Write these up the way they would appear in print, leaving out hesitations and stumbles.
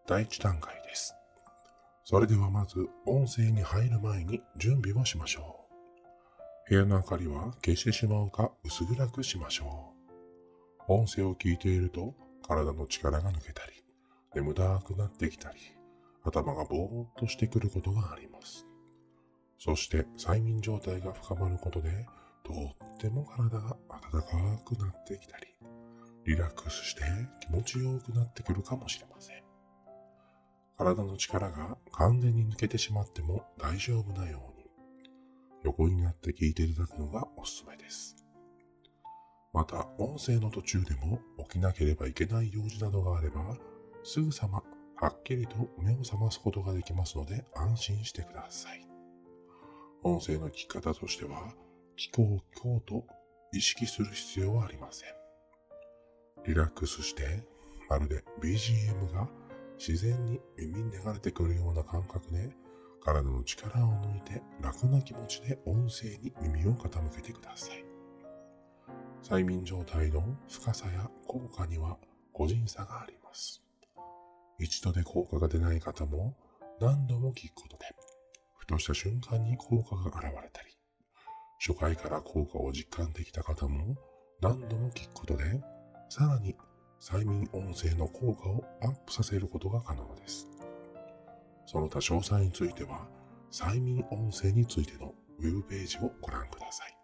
第一段階です。それではまず音声に入る前に準備をしましょう。部屋の明かりは消してしまうか薄暗くしましょう。音声を聞いていると体の力が抜けたり、眠たくなってきたり、頭がぼーっとしてくることがあります。そして催眠状態が深まることで、とっても体が温かくなってきたり、リラックスして気持ちよくなってくるかもしれません。体の力が完全に抜けてしまっても大丈夫なように、横になって聞いていただくのがおすすめです。また、音声の途中でも起きなければいけない用事などがあれば、すぐさまはっきりと目を覚ますことができますので安心してください。音声の聞き方としては、聞こう今日と意識する必要はありません。リラックスして、まるで BGM が自然に耳に流れてくるような感覚で、体の力を抜いて楽な気持ちで音声に耳を傾けてください。催眠状態の深さや効果には個人差があります。一度で効果が出ない方も何度も聞くことで、ふとした瞬間に効果が現れたり、初回から効果を実感できた方も何度も聞くことで、さらに催眠音声の効果をアップさせることが可能です。その他詳細については、催眠音声についてのウェブページをご覧ください。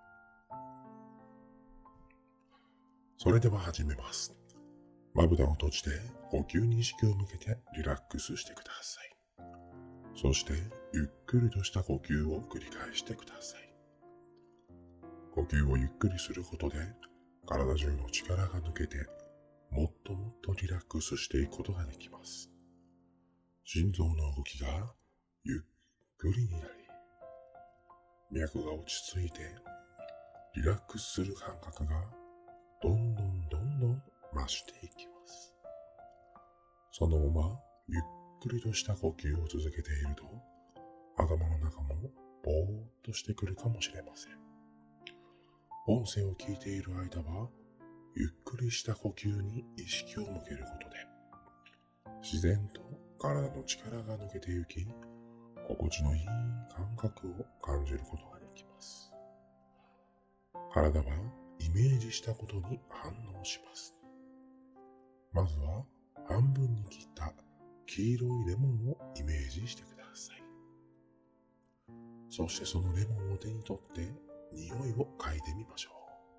それでは始めます。まぶたを閉じて呼吸に意識を向けてリラックスしてください。そしてゆっくりとした呼吸を繰り返してください。呼吸をゆっくりすることで体中の力が抜けてもっともっとリラックスしていくことができます。心臓の動きがゆっくりになり、脈が落ち着いてリラックスする感覚がどんどん増していきます。そのままゆっくりとした呼吸を続けていると、頭の中もぼーっとしてくるかもしれません。音声を聞いている間は、ゆっくりした呼吸に意識を向けることで、自然と体の力が抜けてゆき、心地のいい感覚を感じることができます。体はイメージしたことに反応します。まずは半分に切った黄色いレモンをイメージしてください。そしてそのレモンを手に取って匂いを嗅いでみましょ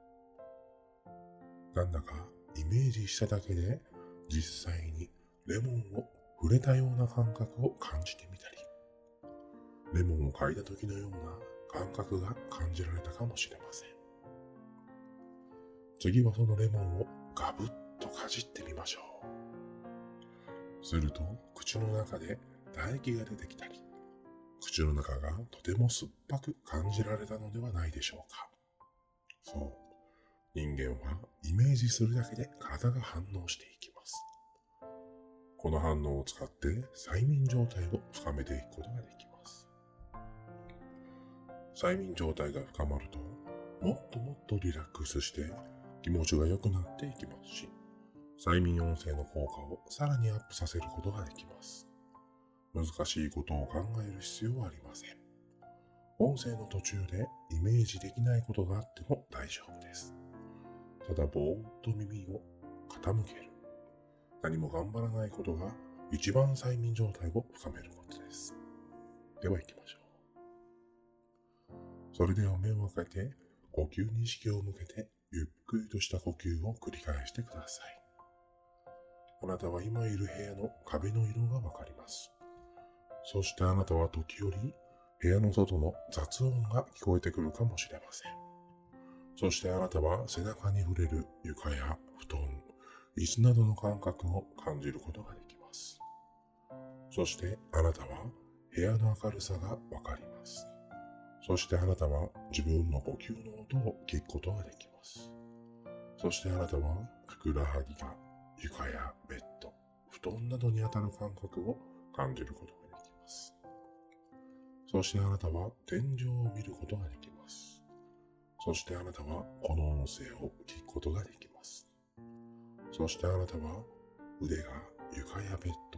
う。なんだかイメージしただけで実際にレモンを触れたような感覚を感じてみたり、レモンを嗅いだ時のような感覚が感じられたかもしれません。次はそのレモンをガブッとかじってみましょう。すると口の中で唾液が出てきたり、口の中がとても酸っぱく感じられたのではないでしょうか。そう、人間はイメージするだけで体が反応していきます。この反応を使って催眠状態を深めていくことができます。催眠状態が深まると、もっともっとリラックスして気持ちが良くなっていきますし、催眠音声の効果をさらにアップさせることができます。難しいことを考える必要はありません。音声の途中でイメージできないことがあっても大丈夫です。ただぼーっと耳を傾ける。何も頑張らないことが一番催眠状態を深めることです。では行きましょう。それでは目を開けて呼吸に意識を向けてゆっくりとした呼吸を繰り返してください。あなたは今いる部屋の壁の色がわかります。そしてあなたは時折部屋の外の雑音が聞こえてくるかもしれません。そしてあなたは背中に触れる床や布団、椅子などの感覚を感じることができます。そしてあなたは部屋の明るさがわかります。そしてあなたは自分の呼吸の音を聞くことができます。そしてあなたはふくらはぎが床やベッド、布団などに当たる感覚を感じることができます。そしてあなたは天井を見ることができます。そしてあなたはこの音声を聞くことができます。そしてあなたは腕が床やベッド、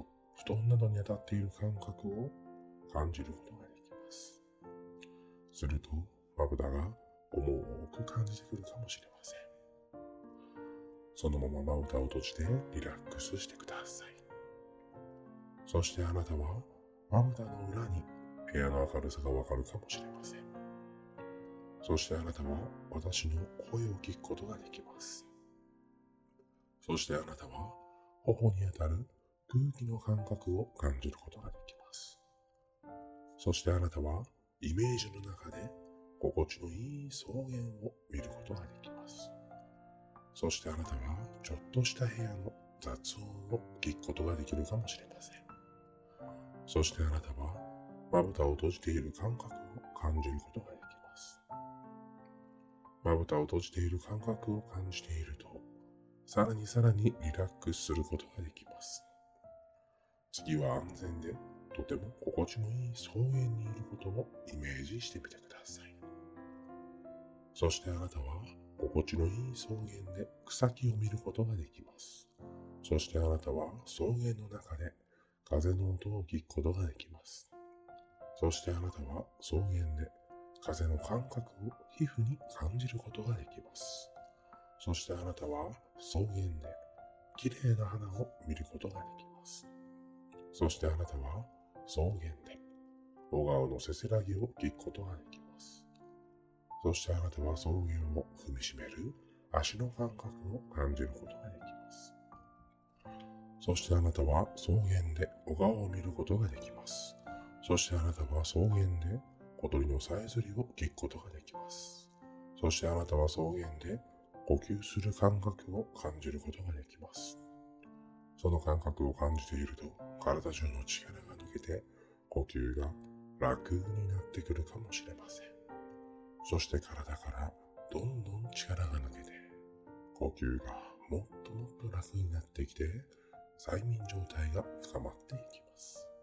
布団などに当たっている感覚を感じることができます。すると、まぶたが重く感じてくるかもしれません。そのまままぶたを閉じてリラックスしてください。そしてあなたはまぶたの裏に部屋の明るさがわかるかもしれません。そしてあなたは私の声を聞くことができます。そしてあなたは頬に当たる空気の感覚を感じることができます。そしてあなたはイメージの中で心地のいい草原を見ることができます。そしてあなたはちょっとした部屋の雑音を聞くことができるかもしれません。そしてあなたはまぶたを閉じている感覚を感じることができます。まぶたを閉じている感覚を感じていると、さらにリラックスすることができます。次は安全でとても心地のいい草原にいることをイメージしてみてください。そしてあなたは心地のいい草原で草木を見ることができます。そしてあなたは草原の中で風の音を聞くことができます。そしてあなたは草原で風の感覚を皮膚に感じることができます。そしてあなたは草原で綺麗な花を見ることができます。そしてあなたは草原で小川のせせらぎを聞くことができます。そしてあなたは草原を踏みしめる足の感覚を感じることができます。そしてあなたは草原で小川を見ることができます。そしてあなたは草原で小鳥のさえずりを聞くことができます。そしてあなたは草原で呼吸する感覚を感じることができます。その感覚を感じていると体中の力が抜けて呼吸が楽になってくるかもしれません。そして体からどんどん力が抜けて呼吸がもっと楽になってきて催眠状態が深まっていきます。